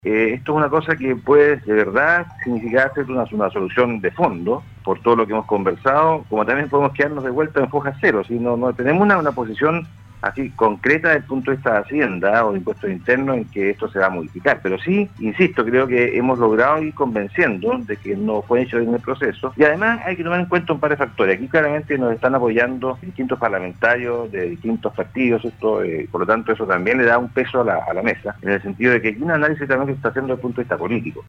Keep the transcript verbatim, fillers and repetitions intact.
Eh, esto es una cosa que puede de verdad significar ser una, una solución de fondo por todo lo que hemos conversado, como también podemos quedarnos de vuelta en foja cero, si no, no tenemos una, una posición así concreta desde el punto de vista de Hacienda o de impuestos internos en que esto se va a modificar, pero sí, insisto, creo que hemos logrado ir convenciendo de que no fue hecho en el proceso, y además hay que tomar en cuenta un par de factores. Aquí claramente nos están apoyando distintos parlamentarios de distintos partidos, esto, eh, por lo tanto eso también le da un peso a la, a la mesa, en el sentido de que aquí un análisis también se está haciendo desde el punto de vista político.